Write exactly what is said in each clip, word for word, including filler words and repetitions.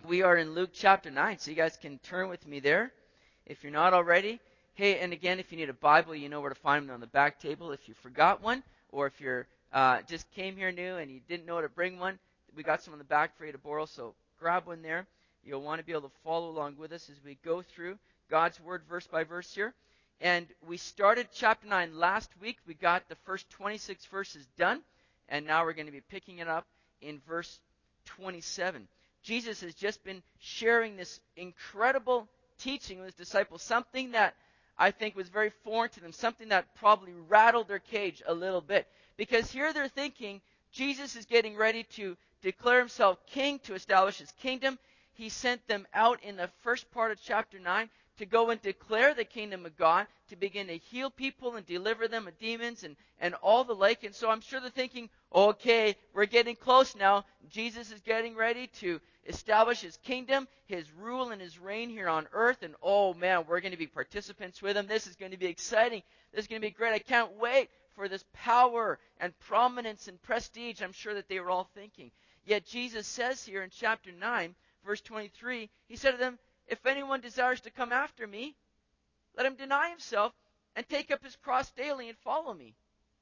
We are in Luke chapter nine, so you guys can turn with me there if you're not already. Hey, and again, if you need a Bible, you know where to find them on the back table. If you forgot one, or if you're uh, just came here new and you didn't know to bring one, we got some on the back for you to borrow, so grab one there. You'll want to be able to follow along with us as we go through God's Word verse by verse here. And we started chapter nine last week. We got the first twenty-six verses done, and now we're going to be picking it up in verse twenty-seven. Jesus has just been sharing this incredible teaching with his disciples, something that I think was very foreign to them, something that probably rattled their cage a little bit. Because here they're thinking Jesus is getting ready to declare himself king, to establish his kingdom. He sent them out in the first part of chapter nine to go and declare the kingdom of God, to begin to heal people and deliver them of demons and, and all the like. And so I'm sure they're thinking, okay, we're getting close now. Jesus is getting ready to establish his kingdom, his rule and his reign here on earth. And oh man, we're going to be participants with him. This is going to be exciting. This is going to be great. I can't wait for this power and prominence and prestige. I'm sure that they were all thinking. Yet Jesus says here in chapter nine, verse twenty-three, he said to them, if anyone desires to come after me, let him deny himself and take up his cross daily and follow me.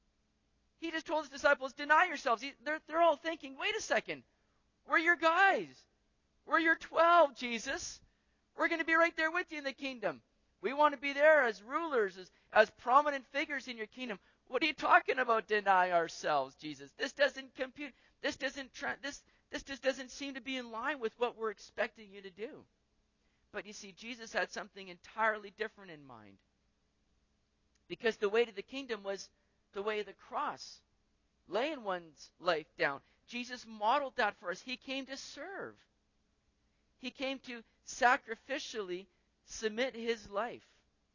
He just told his disciples, deny yourselves. He, they're, they're all thinking, wait a second. We're your guys. We're your twelve, Jesus. We're going to be right there with you in the kingdom. We want to be there as rulers, as, as prominent figures in your kingdom. What are you talking about, deny ourselves, Jesus? This doesn't compute. This doesn't tra- this this just doesn't seem to be in line with what we're expecting you to do. But you see, Jesus had something entirely different in mind. Because the way to the kingdom was the way of the cross, laying one's life down. Jesus modeled that for us. He came to serve. He came to sacrificially submit his life.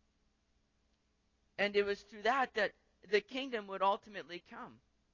And it was through that that the kingdom would ultimately come.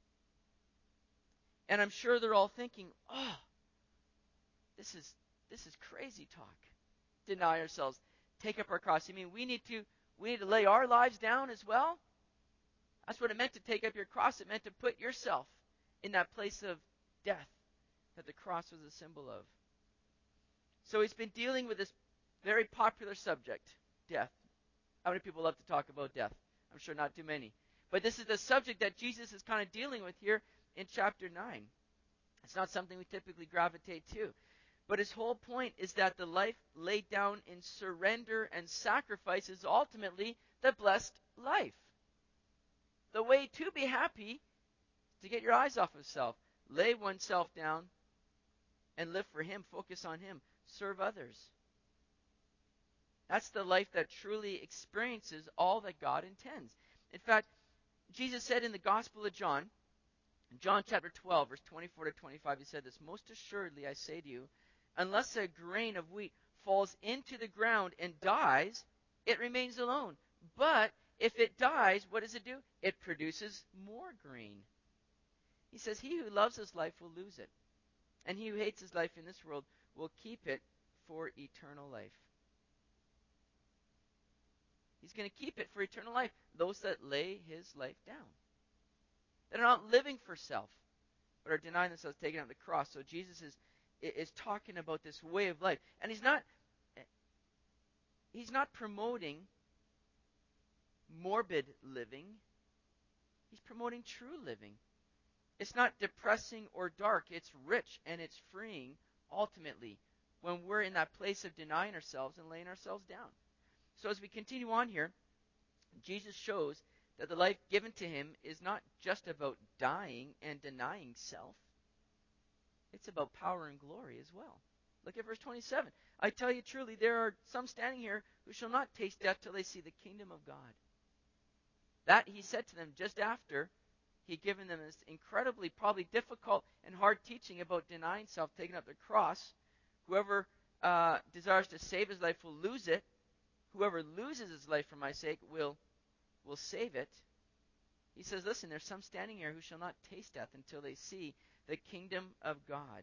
And I'm sure they're all thinking, oh, this is this is crazy talk. Deny ourselves, take up our cross. You mean we need to we need to lay our lives down as well? That's what it meant to take up your cross. It meant to put yourself in that place of death that the cross was a symbol of. So he's been dealing with this very popular subject, death. How many people love to talk about death? I'm sure not too many. But this is the subject that Jesus is kind of dealing with here in chapter nine. It's not something we typically gravitate to. But his whole point is that the life laid down in surrender and sacrifice is ultimately the blessed life. The way to be happy is to get your eyes off of self. Lay oneself down and live for him. Focus on him. Serve others. That's the life that truly experiences all that God intends. In fact, Jesus said in the Gospel of John, in John chapter twelve, verse twenty-four to twenty-five, he said this, most assuredly I say to you, unless a grain of wheat falls into the ground and dies, it remains alone. But if it dies, what does it do? It produces more grain. He says, he who loves his life will lose it. And he who hates his life in this world will keep it for eternal life. He's going to keep it for eternal life. Those that lay his life down. That are not living for self, but are denying themselves, taking up the cross. So Jesus is is talking about this way of life. And he's not he's not promoting morbid living. He's promoting true living. It's not depressing or dark. It's rich and it's freeing ultimately when we're in that place of denying ourselves and laying ourselves down. So as we continue on here, Jesus shows that the life given to him is not just about dying and denying self. It's about power and glory as well. Look at verse twenty-seven. I tell you truly, there are some standing here who shall not taste death till they see the kingdom of God. That he said to them just after he'd given them this incredibly, probably difficult and hard teaching about denying self, taking up the cross. Whoever uh, desires to save his life will lose it. Whoever loses his life for my sake will, will save it. He says, listen, there's some standing here who shall not taste death until they see the kingdom of God.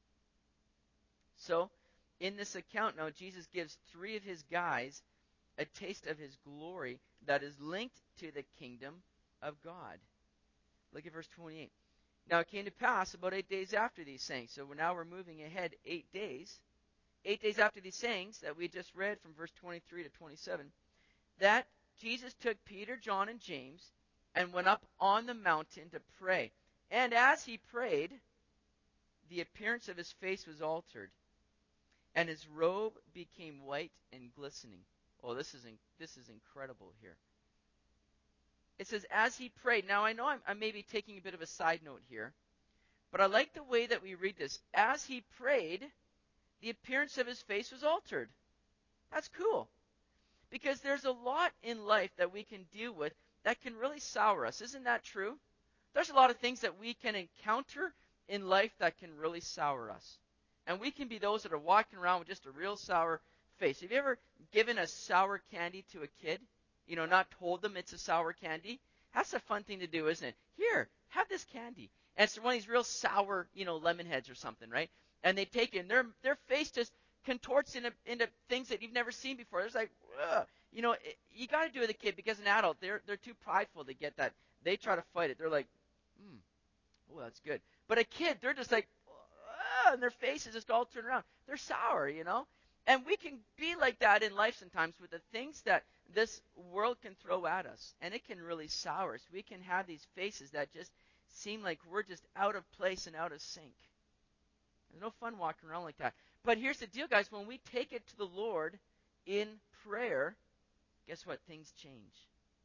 So, in this account now, Jesus gives three of his guys a taste of his glory that is linked to the kingdom of God. Look at verse twenty-eight. Now it came to pass about eight days after these sayings. So now we're moving ahead eight days. eight days after these sayings that we just read from verse twenty-three to twenty-seven, that Jesus took Peter, John, and James and went up on the mountain to pray. And as he prayed, the appearance of his face was altered, and his robe became white and glistening. Oh, this is in, this is incredible here. It says, as he prayed. Now, I know I'm, I'm maybe taking a bit of a side note here, but I like the way that we read this. As he prayed, the appearance of his face was altered. That's cool. Because there's a lot in life that we can deal with that can really sour us. Isn't that true? There's a lot of things that we can encounter in life that can really sour us. And we can be those that are walking around with just a real sour face. Have you ever given a sour candy to a kid? You know, not told them it's a sour candy? That's a fun thing to do, isn't it? Here, have this candy. And it's one of these real sour, you know, lemon heads or something, right? And they take it, and their, their face just contorts into, into things that you've never seen before. It's like, ugh. You know, it, you got to do it with a kid, because an adult, they're, they're too prideful to get that. They try to fight it. They're like, hmm, oh, that's good. But a kid, they're just like, and their face is just all turned around. They're sour, you know? And we can be like that in life sometimes with the things that this world can throw at us. And it can really sour us. We can have these faces that just seem like we're just out of place and out of sync. There's no fun walking around like that. But here's the deal, guys. When we take it to the Lord in prayer, guess what? Things change.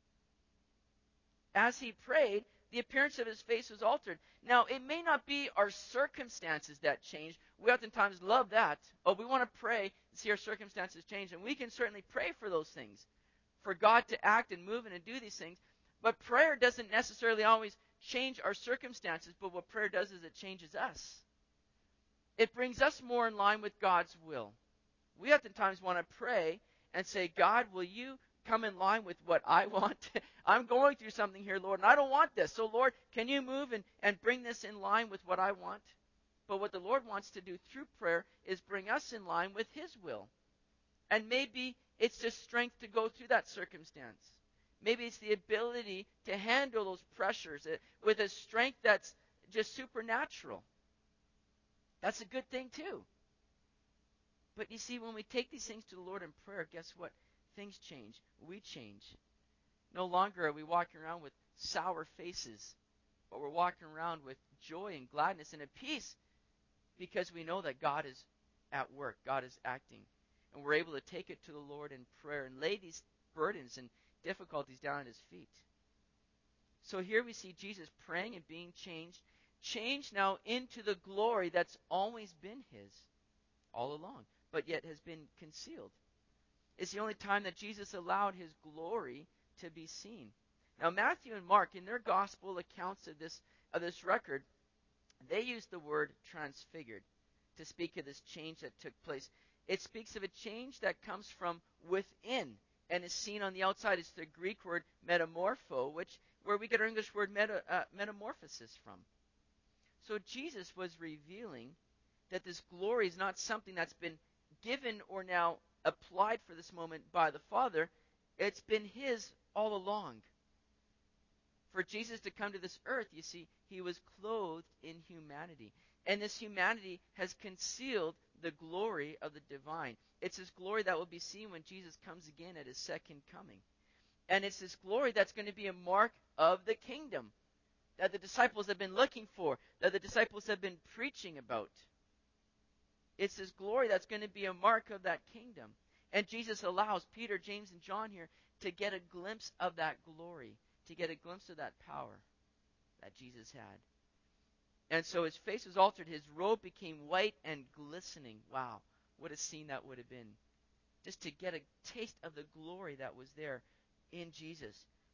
As he prayed, the appearance of his face was altered. Now, it may not be our circumstances that change. We oftentimes love that. Oh, we want to pray and see our circumstances change. And we can certainly pray for those things, for God to act and move and to do these things. But prayer doesn't necessarily always change our circumstances, but what prayer does is it changes us. It brings us more in line with God's will. We oftentimes want to pray and say, God, will you come in line with what I want? I'm going through something here, Lord, and I don't want this. So, Lord, can you move and, and bring this in line with what I want? But what the Lord wants to do through prayer is bring us in line with his will. And maybe it's the strength to go through that circumstance. Maybe it's the ability to handle those pressures with a strength that's just supernatural. That's a good thing too. But you see, when we take these things to the Lord in prayer, guess what? Things change. We change. No longer are we walking around with sour faces, but we're walking around with joy and gladness and a peace, because we know that God is at work. God is acting. And we're able to take it to the Lord in prayer and lay these burdens and difficulties down at his feet. So here we see Jesus praying and being changed, changed now into the glory that's always been his all along, but yet has been concealed. It's the only time that Jesus allowed his glory to be seen. Now, Matthew and Mark, in their gospel accounts of this, of this record, they use the word transfigured to speak of this change that took place. It speaks of a change that comes from within and is seen on the outside. It's the Greek word metamorpho, which where we get our English word meta, uh, metamorphosis from. So Jesus was revealing that this glory is not something that's been given or now applied for this moment by the Father. It's been his all along. For Jesus to come to this earth, you see, he was clothed in humanity. And this humanity has concealed the glory of the divine. It's this glory that will be seen when Jesus comes again at his second coming. And it's this glory that's going to be a mark of the kingdom that the disciples have been looking for, that the disciples have been preaching about. It's this glory that's going to be a mark of that kingdom. And Jesus allows Peter, James, and John here to get a glimpse of that glory, to get a glimpse of that power that Jesus had. And so his face was altered. His robe became white and glistening. Wow, what a scene that would have been. Just to get a taste of the glory that was there in Jesus.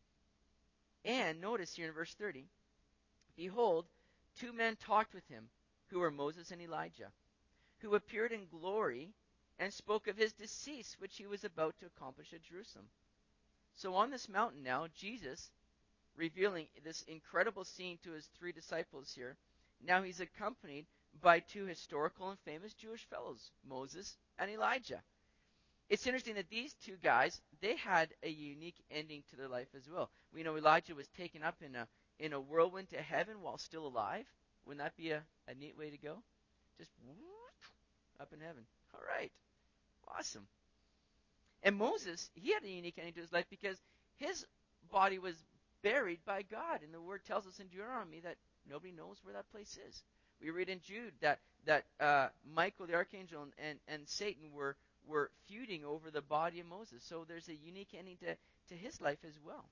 And notice here in verse thirty, behold, two men talked with him, who were Moses and Elijah, who appeared in glory and spoke of his decease, which he was about to accomplish at Jerusalem. So on this mountain now, Jesus, revealing this incredible scene to his three disciples here, now he's accompanied by two historical and famous Jewish fellows, Moses and Elijah. It's interesting that these two guys, they had a unique ending to their life as well. We know Elijah was taken up in a in a whirlwind to heaven while still alive. Wouldn't that be a, a neat way to go? Just whoosh, up up in heaven. All right. Awesome. And Moses, he had a unique ending to his life because his body was buried by God. And the word tells us in Deuteronomy that nobody knows where that place is. We read in Jude that, that uh, Michael the archangel and, and, and Satan were, were feuding over the body of Moses. So there's a unique ending to, to his life as well.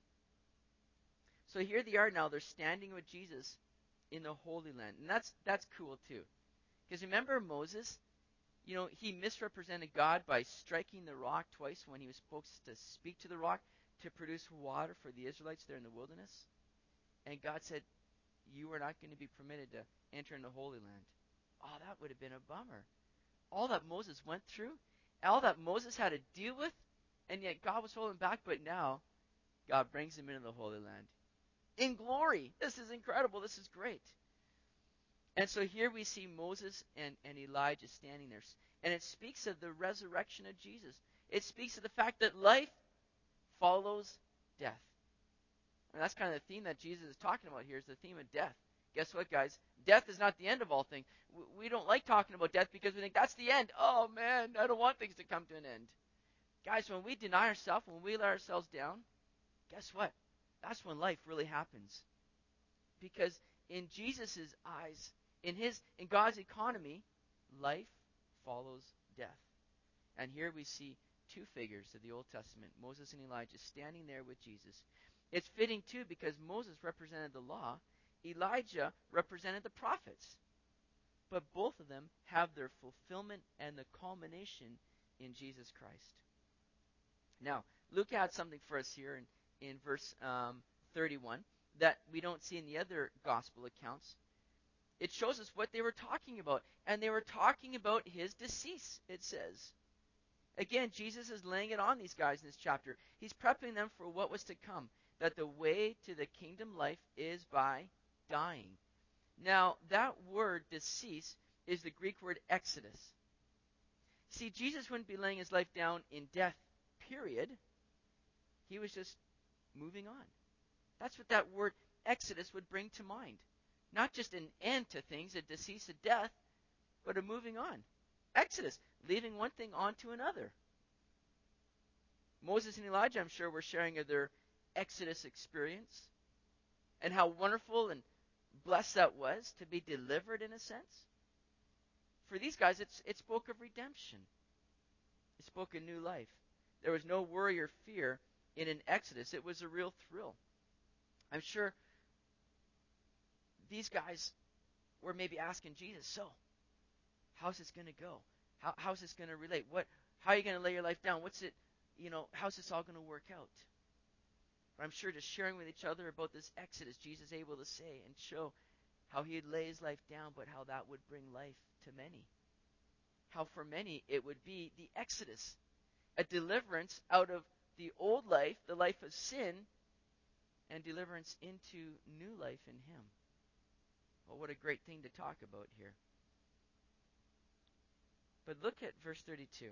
So here they are now. They're standing with Jesus in the Holy Land. And that's, that's cool too. Because remember Moses? You know, he misrepresented God by striking the rock twice when he was supposed to speak to the rock to produce water for the Israelites there in the wilderness. And God said, you are not going to be permitted to enter in the Holy Land. Oh, that would have been a bummer. All that Moses went through, all that Moses had to deal with, and yet God was holding back, but now God brings him into the Holy Land. In glory. This is incredible. This is great. And so here we see Moses and, and Elijah standing there. And it speaks of the resurrection of Jesus. It speaks of the fact that life follows death. And that's kind of the theme that Jesus is talking about here, is the theme of death. Guess what, guys? Death is not the end of all things. We don't like talking about death because we think that's the end. Oh, man, I don't want things to come to an end. Guys, when we deny ourselves, when we let ourselves down, guess what? That's when life really happens. Because in Jesus' eyes, in his, in God's economy, life follows death. And here we see two figures of the Old Testament, Moses and Elijah, standing there with Jesus. It's fitting, too, because Moses represented the law, Elijah represented the prophets. But both of them have their fulfillment and the culmination in Jesus Christ. Now, Luke adds something for us here in, in verse um, thirty-one that we don't see in the other gospel accounts. It shows us what they were talking about. And they were talking about his decease, it says. Again, Jesus is laying it on these guys in this chapter. He's prepping them for what was to come, that the way to the kingdom life is by dying. Now, that word decease is the Greek word exodus. See, Jesus wouldn't be laying his life down in death, period. He was just moving on. That's what that word exodus would bring to mind. Not just an end to things, a decease, a death, but a moving on. Exodus, leaving one thing on to another. Moses and Elijah, I'm sure, were sharing of their Exodus experience and how wonderful and blessed that was to be delivered in a sense. For these guys, it's, it spoke of redemption. It spoke of new life. There was no worry or fear in an Exodus. It was a real thrill. I'm sure these guys were maybe asking Jesus, so, how's this going to go? How, how's this going to relate? What? How are you going to lay your life down? What's it, you know, how's this all going to work out? But I'm sure just sharing with each other about this Exodus, Jesus able to say and show how he'd lay his life down, but how that would bring life to many. How for many it would be the Exodus, a deliverance out of the old life, the life of sin, and deliverance into new life in him. Well, what a great thing to talk about here. But look at verse thirty-two.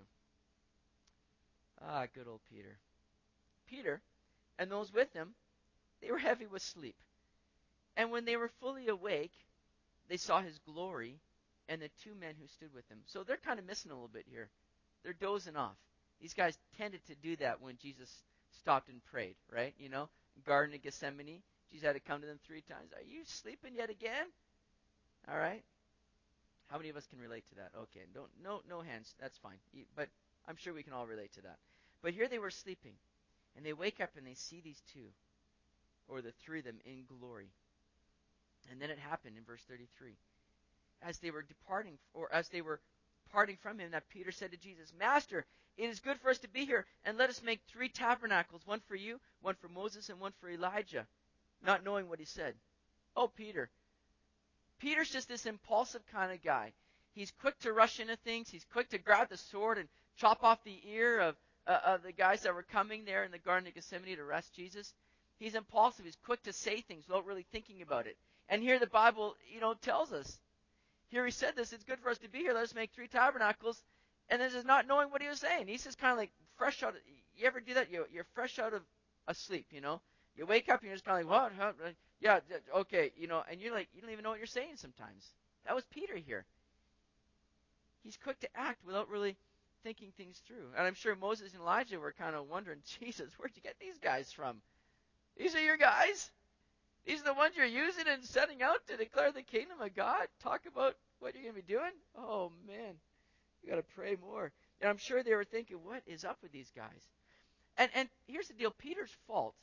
Ah, good old Peter. Peter and those with him, they were heavy with sleep. And when they were fully awake, they saw his glory and the two men who stood with him. So they're kind of missing a little bit here. They're dozing off. These guys tended to do that when Jesus stopped and prayed, right? You know, Garden of Gethsemane. Jesus had to come to them three times. Are you sleeping yet again? All right. How many of us can relate to that? Okay, don't no no hands. That's fine. But I'm sure we can all relate to that. But here they were sleeping, and they wake up and they see these two, or the three of them, in glory. And then it happened in verse thirty-three. As they were departing, or as they were parting from him, that Peter said to Jesus, Master, it is good for us to be here, and let us make three tabernacles, one for you, one for Moses, and one for Elijah, not knowing what he said. Oh, Peter. Peter's just this impulsive kind of guy. He's quick to rush into things. He's quick to grab the sword and chop off the ear of, uh, of the guys that were coming there in the Garden of Gethsemane to arrest Jesus. He's impulsive. He's quick to say things without really thinking about it. And here the Bible, you know, tells us. Here he said this, it's good for us to be here. Let us make three tabernacles. And this is not knowing what he was saying. He's just kind of like fresh out of, you ever do that? You, you're fresh out of a sleep, you know. You wake up and you're just kind of like, what? Huh? Yeah, okay, you know, and you're like, you don't even know what you're saying sometimes. That was Peter here. He's quick to act without really thinking things through. And I'm sure Moses and Elijah were kind of wondering, Jesus, where'd you get these guys from? These are your guys? These are the ones you're using and setting out to declare the kingdom of God? Talk about what you're going to be doing? Oh, man. You got to pray more. And I'm sure they were thinking, what is up with these guys? And and here's the deal. Peter's fault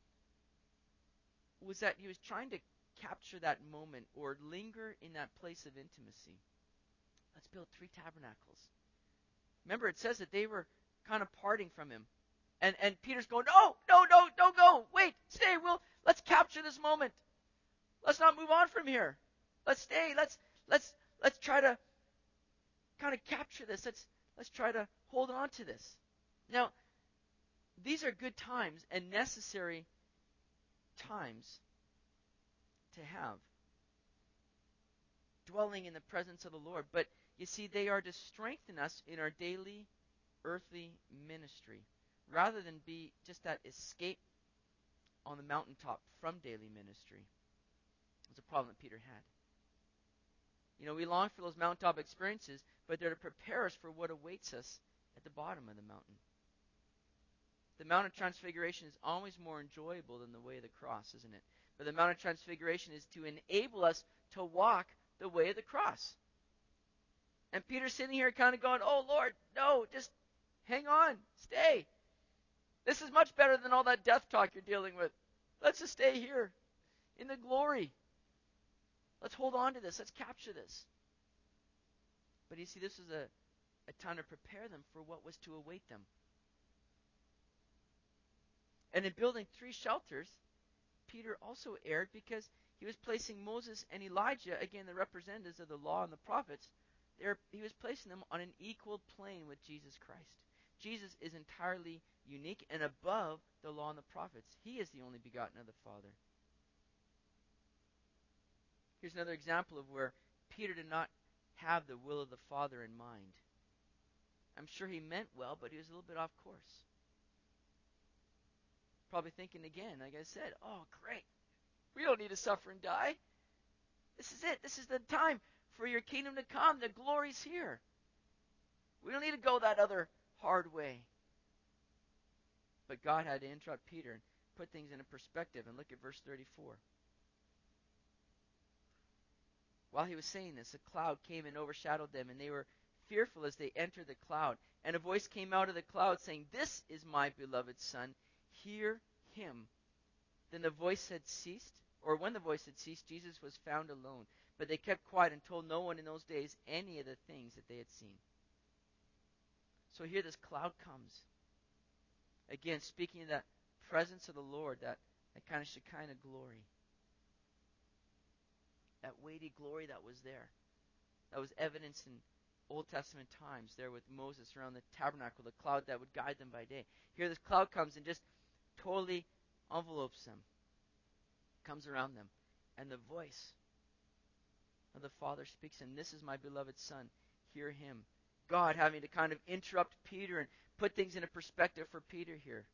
was that he was trying to capture that moment or linger in that place of intimacy. Let's build three tabernacles. Remember, it says that they were kind of parting from him. And and Peter's going, no, no, no, don't go. Wait, stay. We'll, let's capture this moment. Let's not move on from here. Let's stay. Let's let's let's try to kind of capture this. Let's let's try to hold on to this. Now, these are good times and necessary times to have, dwelling in the presence of the Lord. But you see, they are to strengthen us in our daily earthly ministry, rather than be just that escape on the mountaintop from daily ministry. It was a problem that Peter had. You know, we long for those mountaintop experiences, but they're to prepare us for what awaits us at the bottom of the mountain. The Mount of Transfiguration is always more enjoyable than the way of the cross, isn't it? But the Mount of Transfiguration is to enable us to walk the way of the cross. And Peter's sitting here kind of going, oh, Lord, no, just hang on, stay. This is much better than all that death talk you're dealing with. Let's just stay here in the glory. Let's hold on to this. Let's capture this. But you see, this is a, a time to prepare them for what was to await them. And in building three shelters, Peter also erred because he was placing Moses and Elijah, again, the representatives of the law and the prophets, there, he was placing them on an equal plane with Jesus Christ. Jesus is entirely unique and above the law and the prophets. He is the only begotten of the Father. Here's another example of where Peter did not have the will of the Father in mind. I'm sure he meant well, but he was a little bit off course. Probably thinking again, like I said, oh, great. We don't need to suffer and die. This is it. This is the time for your kingdom to come. The glory's here. We don't need to go that other hard way. But God had to interrupt Peter and put things into perspective. And look at verse thirty-four. While he was saying this, a cloud came and overshadowed them, and they were fearful as they entered the cloud. And a voice came out of the cloud saying, "This is my beloved Son. Hear him." Then the voice had ceased, or when the voice had ceased, Jesus was found alone. But they kept quiet and told no one in those days any of the things that they had seen. So here this cloud comes. Again, speaking of that presence of the Lord, that, that kind of Shekinah glory. That weighty glory that was there. That was evidenced in Old Testament times there with Moses around the tabernacle, the cloud that would guide them by day. Here this cloud comes and just totally envelopes them, comes around them. And the voice of the Father speaks, and this is my beloved Son. Hear him. God having to kind of interrupt Peter and put things into perspective for Peter here.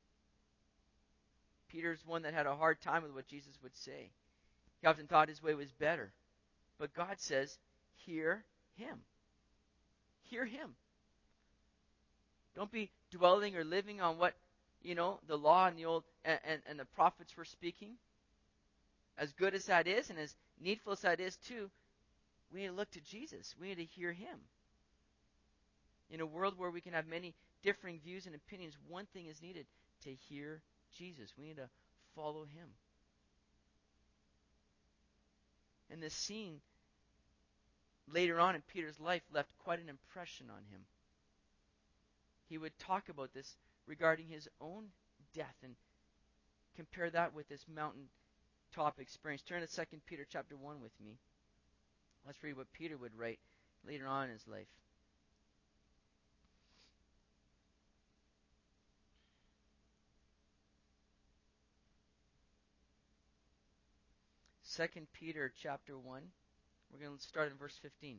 Peter's one that had a hard time with what Jesus would say. He often thought his way was better. But God says, hear him. Hear him. Don't be dwelling or living on what, you know, the law and the old and, and, and the prophets were speaking. As good as that is and as needful as that is too, we need to look to Jesus. We need to hear him. In a world where we can have many differing views and opinions, one thing is needed: to hear Jesus. We need to follow him. And this scene later on in Peter's life left quite an impression on him. He would talk about this regarding his own death and compare that with this mountaintop experience. Turn to Second Peter chapter one with me. Let's read what Peter would write later on in his life. Second Peter chapter one. We're going to start in verse fifteen.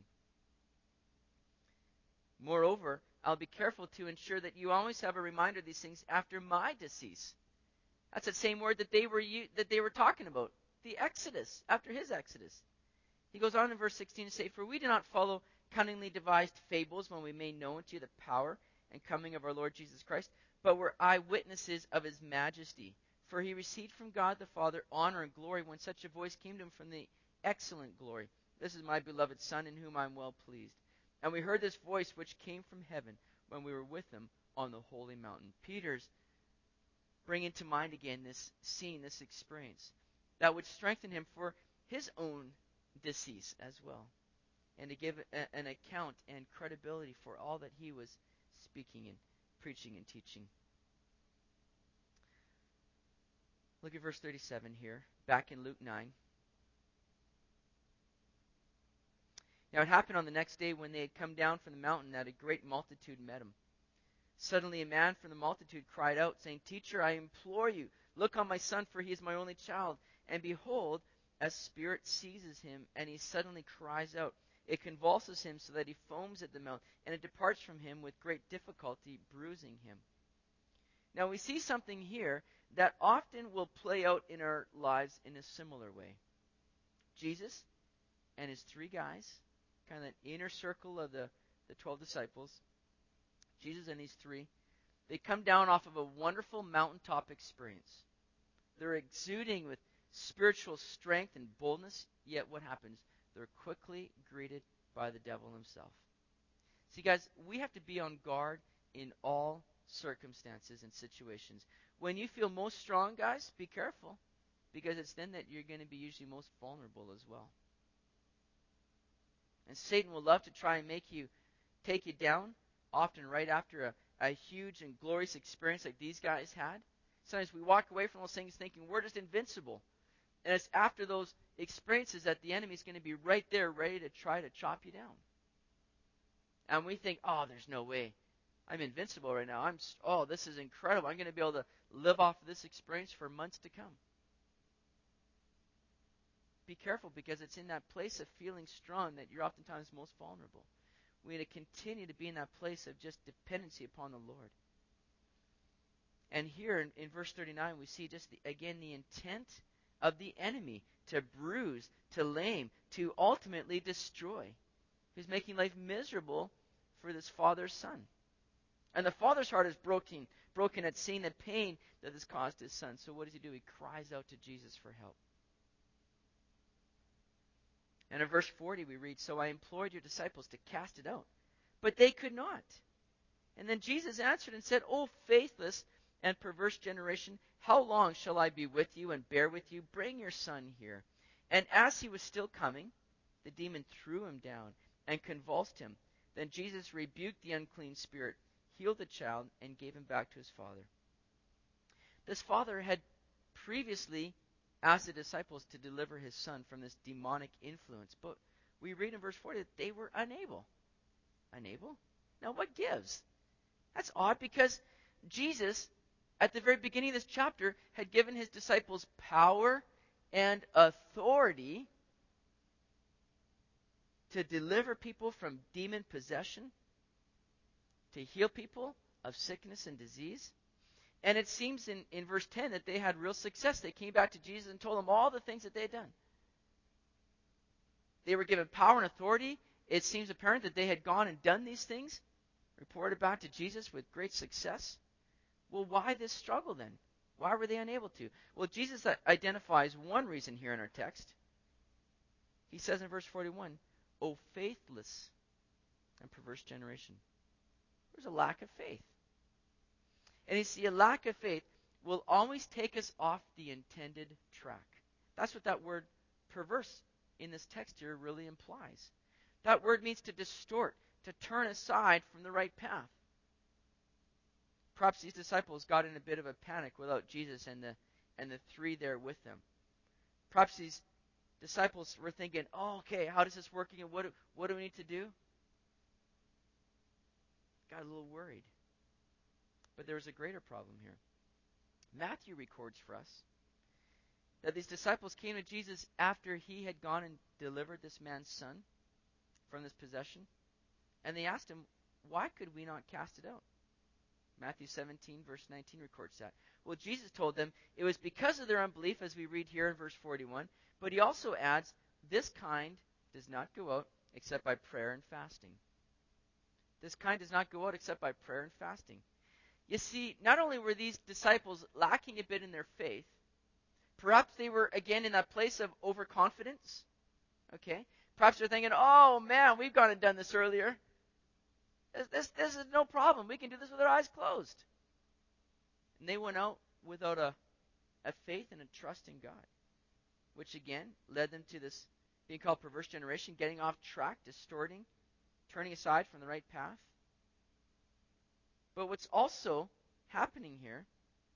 Moreover, I'll be careful to ensure that you always have a reminder of these things after my decease. That's the same word that they were that they were talking about. The Exodus, after his Exodus. He goes on in verse sixteen to say, "For we do not follow cunningly devised fables when we made known to you the power and coming of our Lord Jesus Christ, but were eyewitnesses of his majesty. For he received from God the Father honor and glory when such a voice came to him from the excellent glory. This is my beloved Son, in whom I am well pleased. And we heard this voice which came from heaven when we were with him on the holy mountain. Peter's bringing to mind again this scene, this experience, that would strengthen him for his own decease as well, and to give a, an account and credibility for all that he was speaking and preaching and teaching. Look at verse thirty-seven here, back in Luke nine. Now it happened on the next day when they had come down from the mountain that a great multitude met him. Suddenly a man from the multitude cried out, saying, Teacher, I implore you, look on my son, for he is my only child. And behold, a spirit seizes him, and he suddenly cries out. It convulses him so that he foams at the mouth, and it departs from him with great difficulty, bruising him. Now we see something here that often will play out in our lives in a similar way. Jesus and his three guys, kind of that inner circle of the, the twelve disciples, Jesus and these three, they come down off of a wonderful mountaintop experience. They're exuding with spiritual strength and boldness, yet what happens? They're quickly greeted by the devil himself. See, guys, we have to be on guard in all circumstances and situations. When you feel most strong, guys, be careful, because it's then that you're going to be usually most vulnerable as well. And Satan will love to try and make you take you down, often right after a, a huge and glorious experience like these guys had. Sometimes we walk away from those things thinking we're just invincible. And it's after those experiences that the enemy's going to be right there ready to try to chop you down. And we think, oh, there's no way. I'm invincible right now. I'm oh, this is incredible. I'm going to be able to live off of this experience for months to come. Be careful, because it's in that place of feeling strong that you're oftentimes most vulnerable. We need to continue to be in that place of just dependency upon the Lord. And here in, in verse thirty-nine, we see just, the, again, the intent of the enemy to bruise, to lame, to ultimately destroy. He's making life miserable for this father's son. And the father's heart is broken, broken at seeing the pain that has caused his son. So what does he do? He cries out to Jesus for help. And in verse forty we read, So I implored your disciples to cast it out, but they could not. And then Jesus answered and said, O faithless and perverse generation, how long shall I be with you and bear with you? Bring your son here. And as he was still coming, the demon threw him down and convulsed him. Then Jesus rebuked the unclean spirit, healed the child, and gave him back to his father. This father had previously asked the disciples to deliver his son from this demonic influence. But we read in verse forty that they were unable. Unable? Now what gives? That's odd, because Jesus, at the very beginning of this chapter, had given his disciples power and authority to deliver people from demon possession, to heal people of sickness and disease. And it seems in, in verse ten that they had real success. They came back to Jesus and told him all the things that they had done. They were given power and authority. It seems apparent that they had gone and done these things, reported back to Jesus with great success. Well, why this struggle then? Why were they unable to? Well, Jesus identifies one reason here in our text. He says in verse forty-one, O faithless and perverse generation. There's a lack of faith. And you see, a lack of faith will always take us off the intended track. That's what that word perverse in this text here really implies. That word means to distort, to turn aside from the right path. Perhaps these disciples got in a bit of a panic without Jesus and the and the three there with them. Perhaps these disciples were thinking, oh, okay, how does this work again? What do, what do we need to do? Got a little worried. But there was a greater problem here. Matthew records for us that these disciples came to Jesus after he had gone and delivered this man's son from this possession. And they asked him, why could we not cast it out? Matthew seventeen, verse nineteen records that. Well, Jesus told them it was because of their unbelief, as we read here in verse forty-one. But he also adds, this kind does not go out except by prayer and fasting. This kind does not go out except by prayer and fasting. You see, not only were these disciples lacking a bit in their faith, perhaps they were again in that place of overconfidence. Okay? Perhaps they're thinking, oh man, we've gone and done this earlier. This, this, this is no problem. We can do this with our eyes closed. And they went out without a, a faith and a trust in God, which again led them to this being called perverse generation, getting off track, distorting, turning aside from the right path. But what's also happening here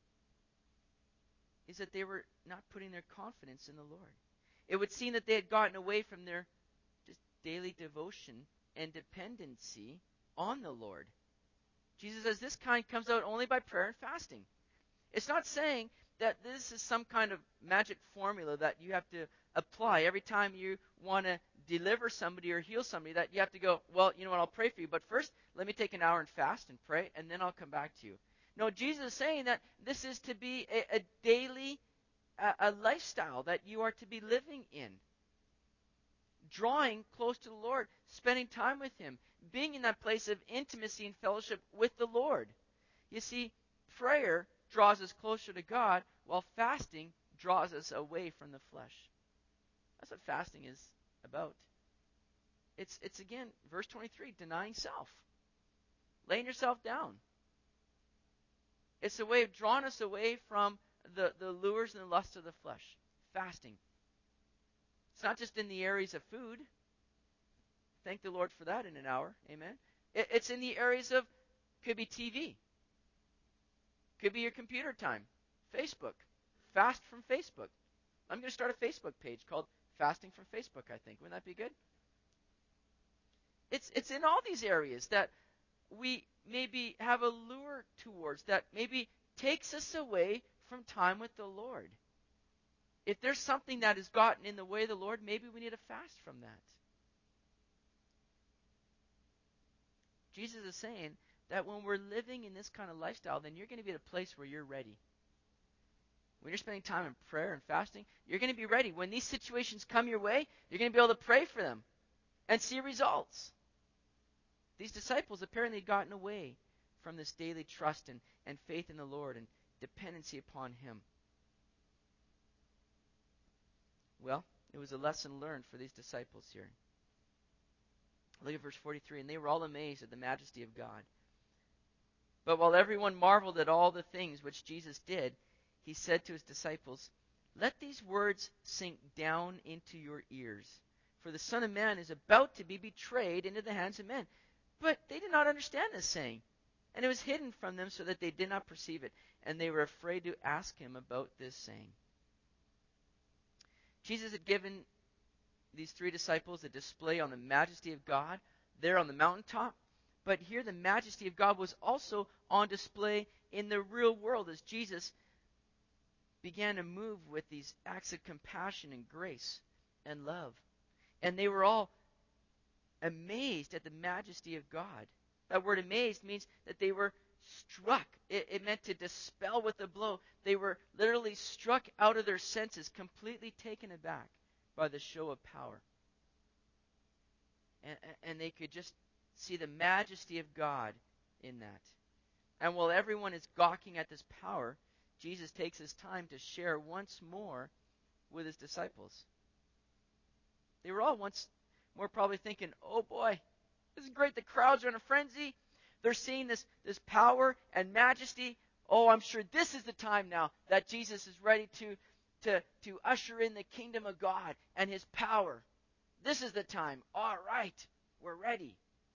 is that they were not putting their confidence in the Lord. It would seem that they had gotten away from their just daily devotion and dependency on the Lord. Jesus says this kind comes out only by prayer and fasting. It's not saying that this is some kind of magic formula that you have to apply every time you want to deliver somebody or heal somebody, that you have to go, well, you know what, I'll pray for you, but first let me take an hour and fast and pray, and then I'll come back to you. No, Jesus is saying that this is to be a, a daily a, a lifestyle that you are to be living in. Drawing close to the Lord, spending time with Him, being in that place of intimacy and fellowship with the Lord. You see, prayer draws us closer to God, while fasting draws us away from the flesh. That's what fasting is about. It's, it's again, verse twenty-three, denying self. Laying yourself down. It's a way of drawing us away from the, the lures and the lusts of the flesh. Fasting. It's not just in the areas of food. Thank the Lord for that in an hour. Amen. It, it's in the areas of, could be T V. Could be your computer time. Facebook. Fast from Facebook. I'm going to start a Facebook page called Fasting from Facebook, I think. Wouldn't that be good? It's, it's in all these areas that we maybe have a lure towards, that maybe takes us away from time with the Lord. If there's something that has gotten in the way of the Lord, maybe we need to fast from that. Jesus is saying that when we're living in this kind of lifestyle, then you're going to be at a place where you're ready. When you're spending time in prayer and fasting, you're going to be ready. When these situations come your way, you're going to be able to pray for them and see results. These disciples apparently had gotten away from this daily trust and, and faith in the Lord and dependency upon Him. Well, it was a lesson learned for these disciples here. Look at verse forty-three. And they were all amazed at the majesty of God. But while everyone marveled at all the things which Jesus did, He said to His disciples, let these words sink down into your ears. For the Son of Man is about to be betrayed into the hands of men. But they did not understand this saying, and it was hidden from them so that they did not perceive it, and they were afraid to ask Him about this saying. Jesus had given these three disciples a display on the majesty of God there on the mountaintop, but here the majesty of God was also on display in the real world as Jesus began to move with these acts of compassion and grace and love. And they were all amazed at the majesty of God. That word amazed means that they were struck. It, it meant to dispel with a blow. They were literally struck out of their senses, completely taken aback by the show of power. And, and they could just see the majesty of God in that. And while everyone is gawking at this power, Jesus takes His time to share once more with His disciples. They were all once more probably thinking, oh boy, this is great. The crowds are in a frenzy. They're seeing this, this power and majesty. Oh, I'm sure this is the time now that Jesus is ready to, to, to usher in the kingdom of God and His power. This is the time. All right, we're ready.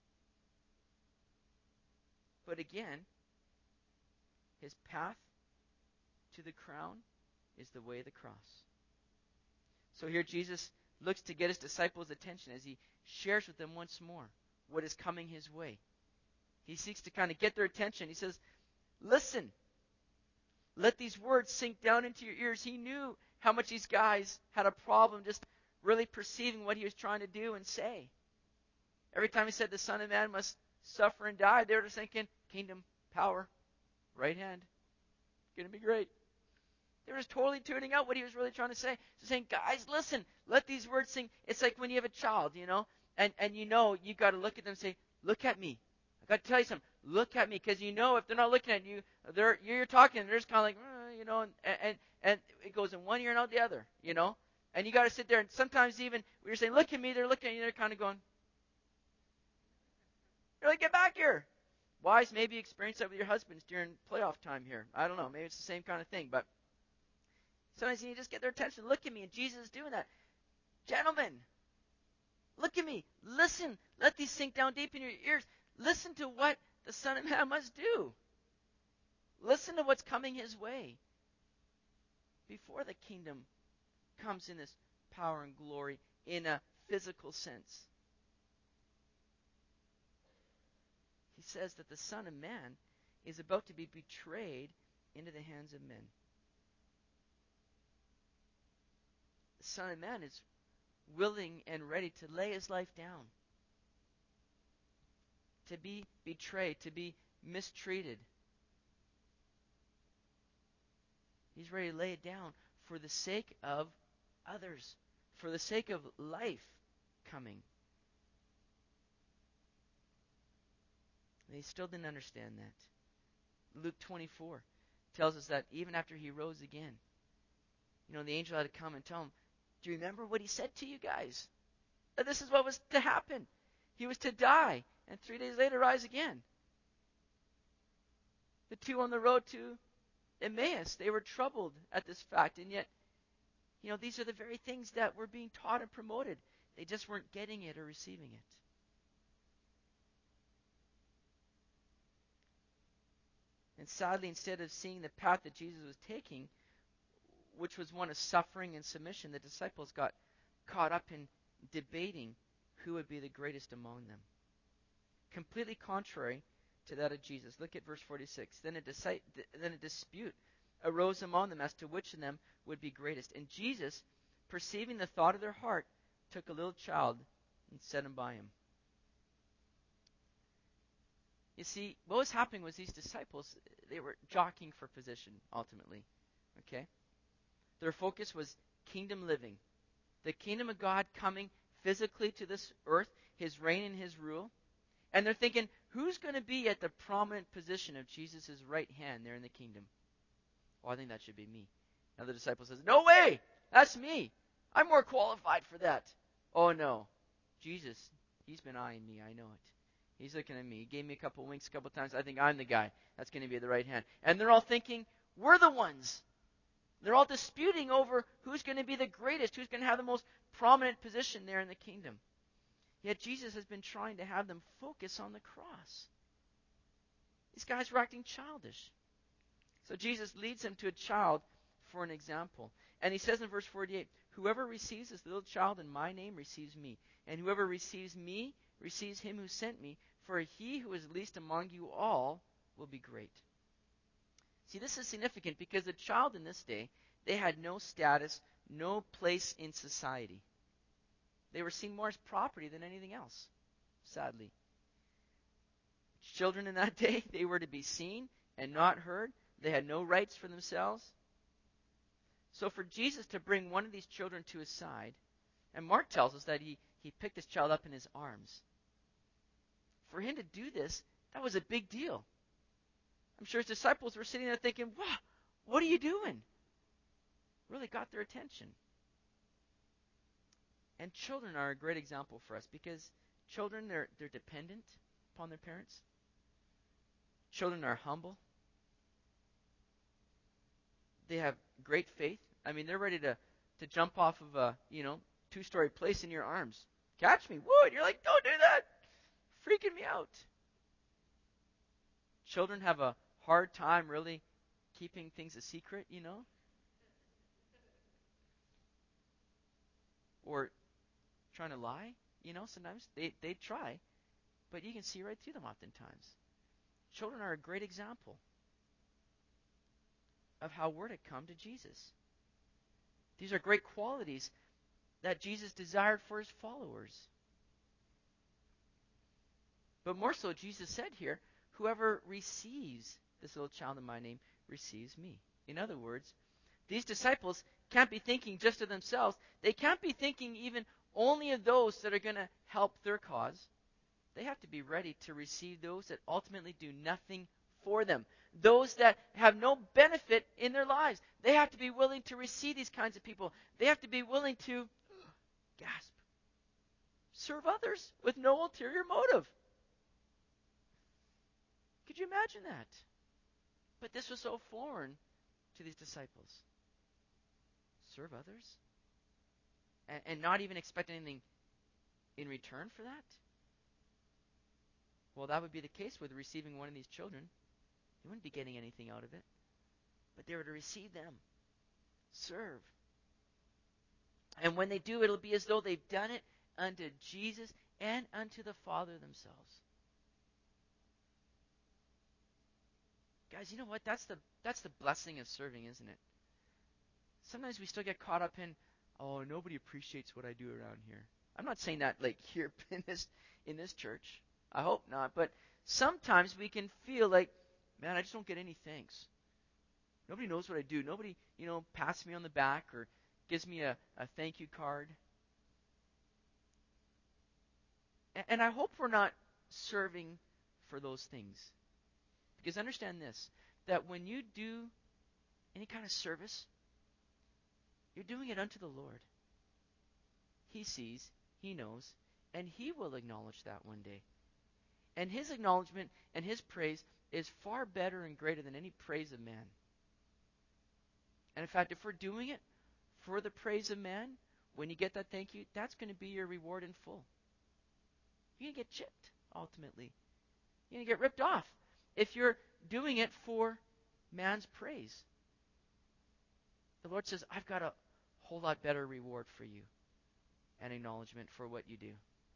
But again, His path to the crown is the way of the cross. So here Jesus looks to get His disciples' attention as He shares with them once more what is coming His way. He seeks to kind of get their attention. He says, listen, let these words sink down into your ears. He knew how much these guys had a problem just really perceiving what He was trying to do and say. Every time He said the Son of Man must suffer and die, they were just thinking, kingdom, power, right hand. It's going to be great. They were just totally tuning out what He was really trying to say. So saying, guys, listen, let these words sink. It's like when you have a child, you know. And, and you know, you got to look at them and say, look at me. I got to tell you something. Look at me. Because you know if they're not looking at you, they're, you're talking, and they're just kind of like, uh, you know, and, and, and it goes in one ear and out the other, you know. And you got to sit there, and sometimes even when you're saying, look at me, they're looking at you, they're kind of going, you're like, get back here. Wives, maybe experience that with your husbands during playoff time here. I don't know. Maybe it's the same kind of thing. But sometimes you just get their attention. Look at me. And Jesus is doing that. Gentlemen, look at me. Listen. Let these sink down deep in your ears. Listen to what the Son of Man must do. Listen to what's coming his way before the kingdom comes in this power and glory in a physical sense. He says that the Son of Man is about to be betrayed into the hands of men. The Son of Man is willing and ready to lay his life down, to be betrayed, to be mistreated. He's ready to lay it down for the sake of others, for the sake of life coming. They still didn't understand that. Luke twenty-four tells us that even after he rose again, you know, the angel had to come and tell him, do you remember what he said to you guys? That this is what was to happen. He was to die, and three days later rise again. The two on the road to Emmaus, they were troubled at this fact, and yet, you know, these are the very things that were being taught and promoted. They just weren't getting it or receiving it. And sadly, instead of seeing the path that Jesus was taking, which was one of suffering and submission, the disciples got caught up in debating who would be the greatest among them. Completely contrary to that of Jesus. Look at verse forty-six. Then a, disi- then a dispute arose among them as to which of them would be greatest. And Jesus, perceiving the thought of their heart, took a little child and set him by him. You see, what was happening was these disciples, they were jockeying for position, ultimately. Okay? Their focus was kingdom living. The kingdom of God coming physically to this earth, his reign and his rule. And they're thinking, who's going to be at the prominent position of Jesus' right hand there in the kingdom? Oh, I think that should be me. Now the disciple says, no way! That's me! I'm more qualified for that. Oh, no. Jesus, he's been eyeing me. I know it. He's looking at me. He gave me a couple winks a couple times. I think I'm the guy that's going to be at the right hand. And they're all thinking, we're the ones. They're all disputing over who's going to be the greatest, who's going to have the most prominent position there in the kingdom. Yet Jesus has been trying to have them focus on the cross. These guys were acting childish. So Jesus leads him to a child for an example. And he says in verse forty-eight, whoever receives this little child in my name receives me. And whoever receives me receives him who sent me. For he who is least among you all will be great. See, this is significant because the child in this day, they had no status, no place in society. They were seen more as property than anything else, sadly. Children in that day, they were to be seen and not heard. They had no rights for themselves. So for Jesus to bring one of these children to his side, and Mark tells us that he, he picked this child up in his arms. For him to do this, that was a big deal. I'm sure his disciples were sitting there thinking, wow, what are you doing? Really got their attention. And children are a great example for us because children, they're, they're dependent upon their parents. Children are humble. They have great faith. I mean, they're ready to, to jump off of a, you know, two-story place in your arms. Catch me, would. You're like, don't do that. Freaking me out. Children have a hard time really keeping things a secret, you know. Or trying to lie, you know, sometimes they, they try, but you can see right through them oftentimes. Children are a great example of how we're to come to Jesus. These are great qualities that Jesus desired for his followers. But more so, Jesus said here, whoever receives this little child in my name receives me. In other words, these disciples can't be thinking just of themselves. They can't be thinking even only of those that are going to help their cause. They have to be ready to receive those that ultimately do nothing for them. Those that have no benefit in their lives. They have to be willing to receive these kinds of people. They have to be willing to, gasp, serve others with no ulterior motive. Could you imagine that? But this was so foreign to these disciples. Serve others? And, and not even expect anything in return for that? Well, that would be the case with receiving one of these children. They wouldn't be getting anything out of it. But they were to receive them. Serve. And when they do, it'll be as though they've done it unto Jesus and unto the Father themselves. Guys, you know what? That's the that's the blessing of serving, isn't it? Sometimes we still get caught up in, oh, nobody appreciates what I do around here. I'm not saying that like here in this in this church. I hope not. But sometimes we can feel like, man, I just don't get any thanks. Nobody knows what I do. Nobody, you know, pats me on the back or gives me a, a thank you card. And, and I hope we're not serving for those things. Because understand this, that when you do any kind of service, you're doing it unto the Lord. He sees, He knows, and He will acknowledge that one day. And His acknowledgement and His praise is far better and greater than any praise of man. And in fact, if we're doing it for the praise of man, when you get that thank you, that's going to be your reward in full. You're going to get chipped, ultimately. You're going to get ripped off if you're doing it for man's praise. The Lord says, I've got a whole lot better reward for you and acknowledgement for what you do.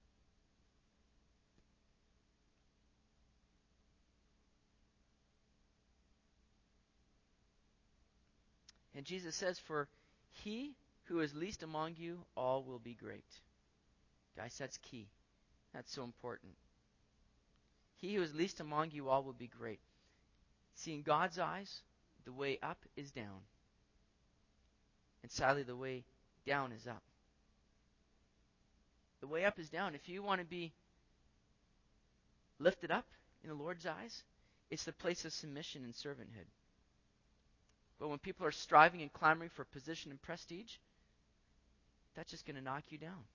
And Jesus says, for he who is least among you, all will be great. Guys, that's key. That's so important. He who is least among you, all will be great. See, in God's eyes, the way up is down. And sadly, the way down is up. The way up is down. If you want to be lifted up in the Lord's eyes, it's the place of submission and servanthood. But when people are striving and clamoring for position and prestige, that's just going to knock you down.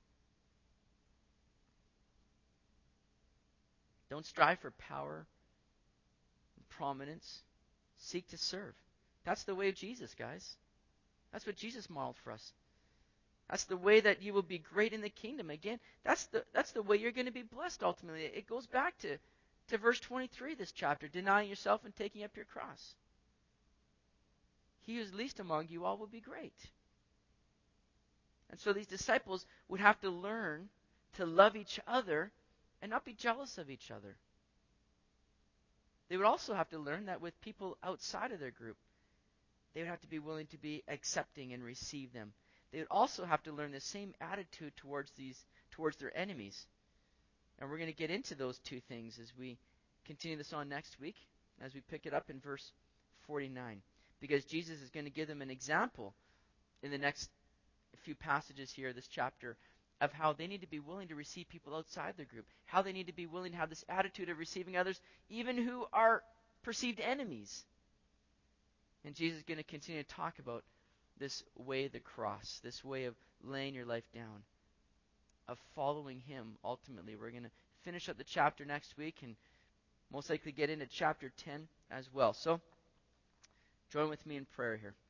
Don't strive for power and prominence. Seek to serve. That's the way of Jesus, guys. That's what Jesus modeled for us. That's the way that you will be great in the kingdom. Again, that's the that's the way you're going to be blessed ultimately. It goes back to, to verse twenty-three of this chapter, denying yourself and taking up your cross. He who is least among you all will be great. And so these disciples would have to learn to love each other and not be jealous of each other. They would also have to learn that with people outside of their group, they would have to be willing to be accepting and receive them. They would also have to learn the same attitude towards these towards their enemies. And we're going to get into those two things as we continue this on next week, as we pick it up in verse forty-nine. Because Jesus is going to give them an example in the next few passages here, this chapter, of how they need to be willing to receive people outside their group. How they need to be willing to have this attitude of receiving others, even who are perceived enemies. And Jesus is going to continue to talk about this way of the cross, this way of laying your life down, of following Him ultimately. We're going to finish up the chapter next week and most likely get into chapter ten as well. So, join with me in prayer here.